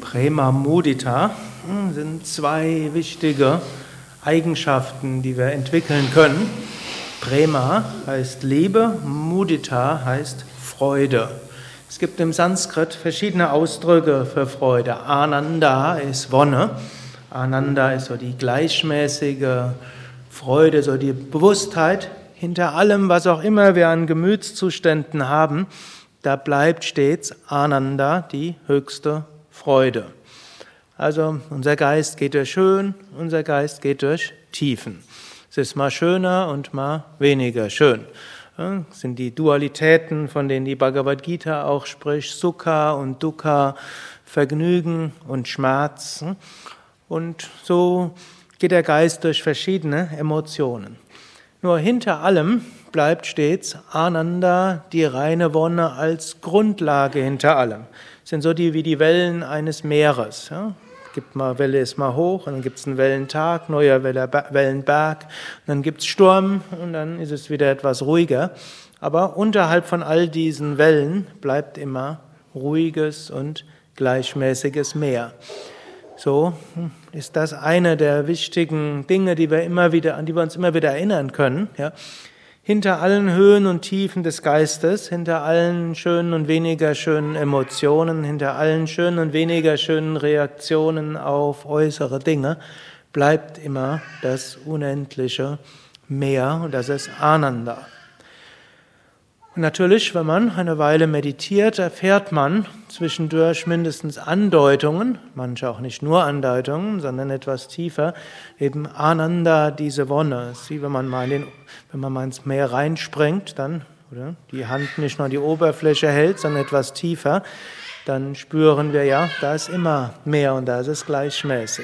Prema Mudita sind zwei wichtige Eigenschaften, die wir entwickeln können. Prema heißt Liebe, Mudita heißt Freude. Es gibt im Sanskrit verschiedene Ausdrücke für Freude. Ananda ist Wonne. Ananda ist so die gleichmäßige Freude, so die Bewusstheit hinter allem, was auch immer wir an Gemütszuständen haben. Da bleibt stets Ananda, die höchste Freude. Also unser Geist geht durch Höhen, unser Geist geht durch Tiefen. Es ist mal schöner und mal weniger schön. Das sind die Dualitäten, von denen die Bhagavad Gita auch spricht, Sukha und Dukkha, Vergnügen und Schmerz. Und so geht der Geist durch verschiedene Emotionen. Nur hinter allem bleibt stets Ananda, die reine Wonne, als Grundlage hinter allem. Das sind so wie die Wellen eines Meeres. Ja? Welle ist mal hoch, und dann gibt es einen Wellentag, neuer Wellenberg, und dann gibt es Sturm, und dann ist es wieder etwas ruhiger. Aber unterhalb von all diesen Wellen bleibt immer ruhiges und gleichmäßiges Meer. So ist das eine der wichtigen Dinge, an die wir uns immer wieder erinnern können. Ja. Hinter allen Höhen und Tiefen des Geistes, hinter allen schönen und weniger schönen Emotionen, hinter allen schönen und weniger schönen Reaktionen auf äußere Dinge, bleibt immer das unendliche Meer, und das ist Ananda. Und natürlich, wenn man eine Weile meditiert, erfährt man zwischendurch mindestens Andeutungen, manche auch nicht nur Andeutungen, sondern etwas tiefer, eben Ananda, diese Wonne. Wie wenn man mal ins Meer reinspringt, dann, oder die Hand nicht nur an die Oberfläche hält, sondern etwas tiefer, dann spüren wir ja, da ist immer Meer und da ist es gleichmäßig.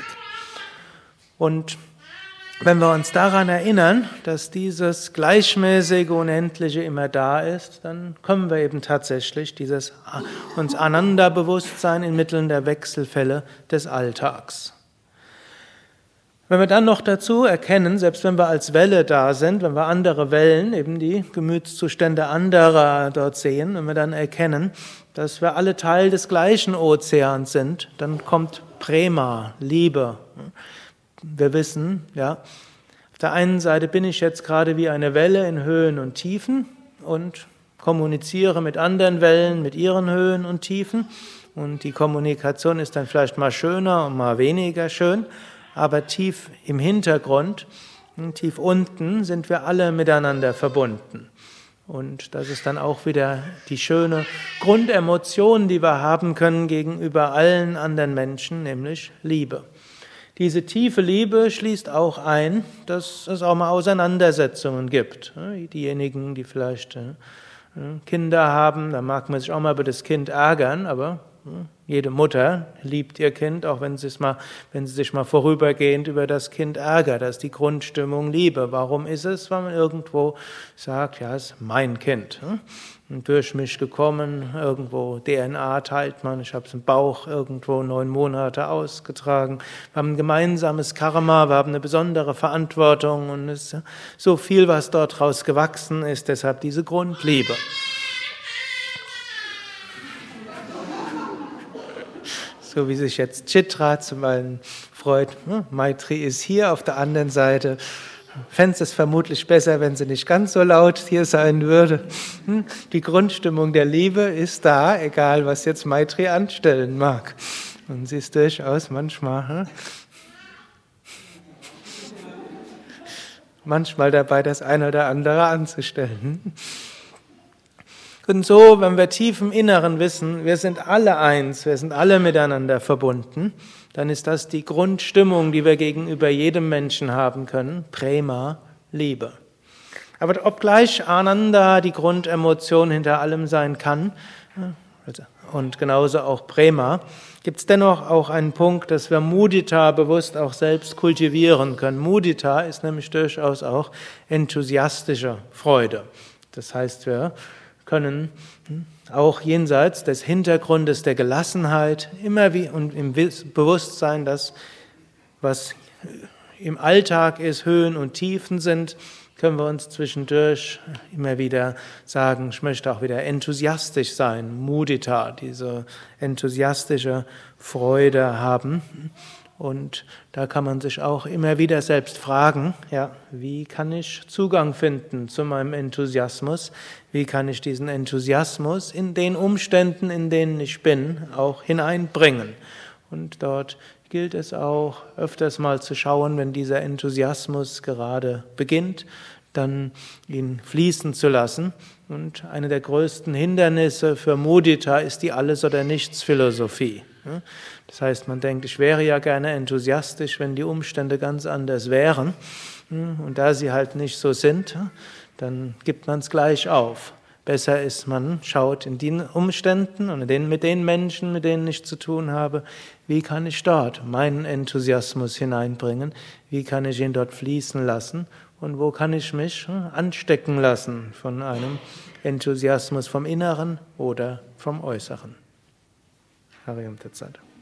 Und wenn wir uns daran erinnern, dass dieses gleichmäßige, Unendliche immer da ist, dann können wir eben tatsächlich dieses uns Ananda-Bewusstsein inmitten der Wechselfälle des Alltags. Wenn wir dann noch dazu erkennen, selbst wenn wir als Welle da sind, wenn wir andere Wellen, eben die Gemütszustände anderer dort sehen, wenn wir dann erkennen, dass wir alle Teil des gleichen Ozeans sind, dann kommt Prema, Liebe. Wir wissen, ja, auf der einen Seite bin ich jetzt gerade wie eine Welle in Höhen und Tiefen und kommuniziere mit anderen Wellen, mit ihren Höhen und Tiefen. Und die Kommunikation ist dann vielleicht mal schöner und mal weniger schön, aber tief im Hintergrund, tief unten, sind wir alle miteinander verbunden. Und das ist dann auch wieder die schöne Grundemotion, die wir haben können gegenüber allen anderen Menschen, nämlich Liebe. Diese tiefe Liebe schließt auch ein, dass es auch mal Auseinandersetzungen gibt. Diejenigen, die vielleicht Kinder haben, da mag man sich auch mal über das Kind ärgern, aber jede Mutter liebt ihr Kind, auch wenn sie sich mal vorübergehend über das Kind ärgert. Das ist die Grundstimmung Liebe. Warum ist es? Weil man irgendwo sagt, ja, es ist mein Kind. Durch mich gekommen, irgendwo DNA teilt man, ich habe es im Bauch irgendwo 9 Monate ausgetragen. Wir haben ein gemeinsames Karma, wir haben eine besondere Verantwortung, und es ist so viel, was dort draus gewachsen ist, deshalb diese Grundliebe. So wie sich jetzt Chitra zum einen freut, Maitri ist hier auf der anderen Seite. Fände es vermutlich besser, wenn sie nicht ganz so laut hier sein würde. Die Grundstimmung der Liebe ist da, egal was jetzt Maitri anstellen mag. Und sie ist durchaus manchmal dabei, das eine oder andere anzustellen. Und so, wenn wir tief im Inneren wissen, wir sind alle eins, wir sind alle miteinander verbunden, dann ist das die Grundstimmung, die wir gegenüber jedem Menschen haben können, Prema, Liebe. Aber obgleich Ananda die Grundemotion hinter allem sein kann, und genauso auch Prema, gibt es dennoch auch einen Punkt, dass wir Mudita bewusst auch selbst kultivieren können. Mudita ist nämlich durchaus auch enthusiastische Freude. Das heißt, wir können auch jenseits des Hintergrundes der Gelassenheit immer wie und im Bewusstsein, dass was im Alltag ist, Höhen und Tiefen sind, können wir uns zwischendurch immer wieder sagen, ich möchte auch wieder enthusiastisch sein, Mudita, diese enthusiastische Freude haben. Und da kann man sich auch immer wieder selbst fragen, ja, wie kann ich Zugang finden zu meinem Enthusiasmus? Wie kann ich diesen Enthusiasmus in den Umständen, in denen ich bin, auch hineinbringen? Und dort gilt es auch öfters mal zu schauen, wenn dieser Enthusiasmus gerade beginnt, dann ihn fließen zu lassen. Und eine der größten Hindernisse für Mudita ist die Alles- oder Nichts-Philosophie. Das heißt, man denkt, ich wäre ja gerne enthusiastisch, wenn die Umstände ganz anders wären. Und da sie halt nicht so sind, dann gibt man es gleich auf. Besser ist, man schaut in den Umständen und mit den Menschen, mit denen ich zu tun habe, wie kann ich dort meinen Enthusiasmus hineinbringen, wie kann ich ihn dort fließen lassen und wo kann ich mich anstecken lassen von einem Enthusiasmus vom Inneren oder vom Äußeren. Harium Tat Sat.